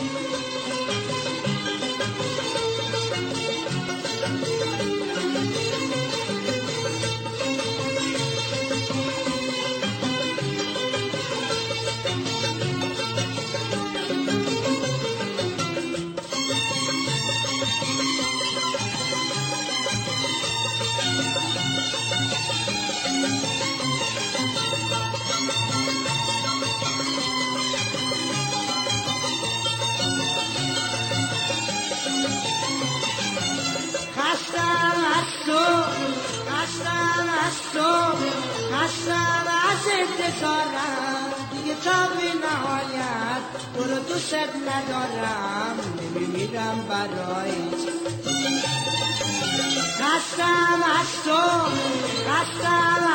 خستم از انتظارم دیگه تا بی نهایت برو دوست ندارم نمیمیرم برایت خستم از تو خستم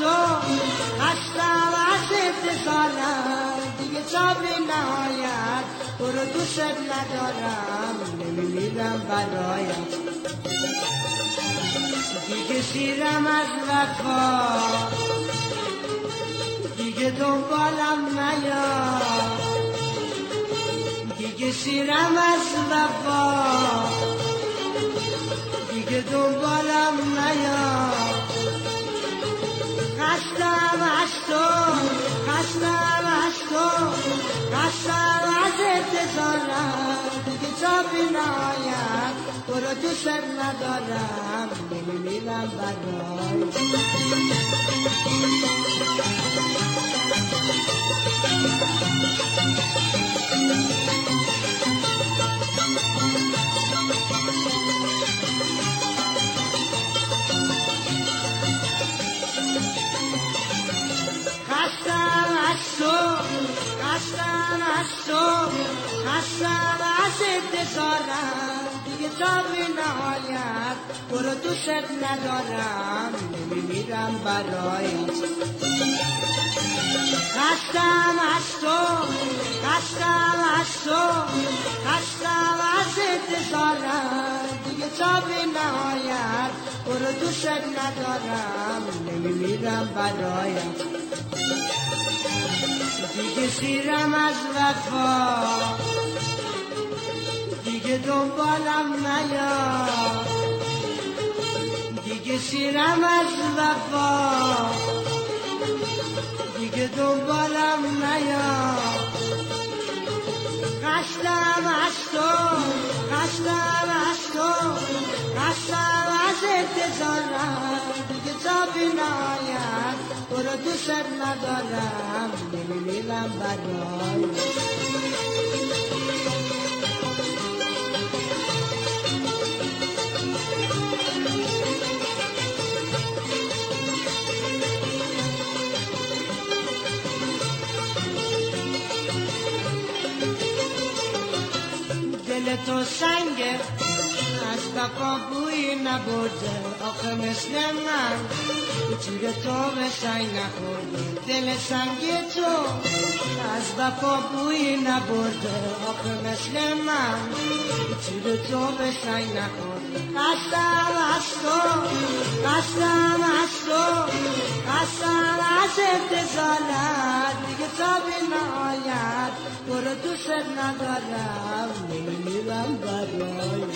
از انتظارم دیگه تا بی نهایت برو دوست ندارم نمیمیرم برایت دیگه سیرم از وفا دیگه دنبالم نیا دیگه سیرم از وفا دیگه دنبالم نیا خستم از انتظارم دیگه تا بی نهایت برو دوست ندارم نمیمیرم برای خستم از انتظارم دیگه تا بی نهایت برو دوست ندارم نمیمیرم برایت خستم از انتظارم دیگه تا بی نهایت برو دوست ندارم نمیمیرم برایت دیگه سیرم از وفا دیگه دنبالم نیا دیگه سیرم از وفا دیگه دنبالم نیا خستم از انتظارم دیگه تا بی نهایت برو دوست ندارم نمیمیرم برای دل تو سنگه از وفا بوی نبرده آخه مثل من چیره تو به سنگ نخورده دل سنگی تو از وفا بوی نبرده آخه مثل من چیره تو به سنگ نخورده خستم از انتظارت دیگه تا بی نهایت برو دوست ندارم نمیمیرم برای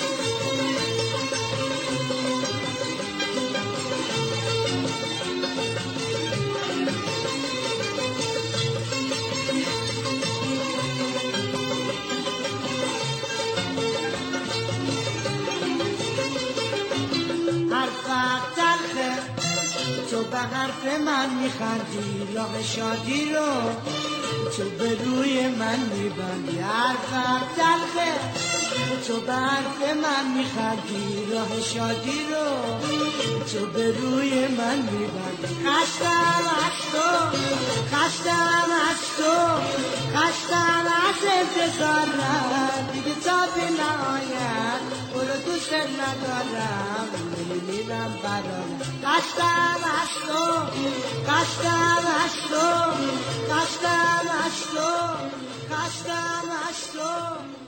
تو به حرف من میخندی راه شادی رو تو به روی من میبندی حرفم تلخه تو به حرف من میخندی راه شادی رو تو به روی من میبندی خستم از انتظارم دیگه تا بی نهایت برو دوست ندارم نمیمیرم برای خستم از تو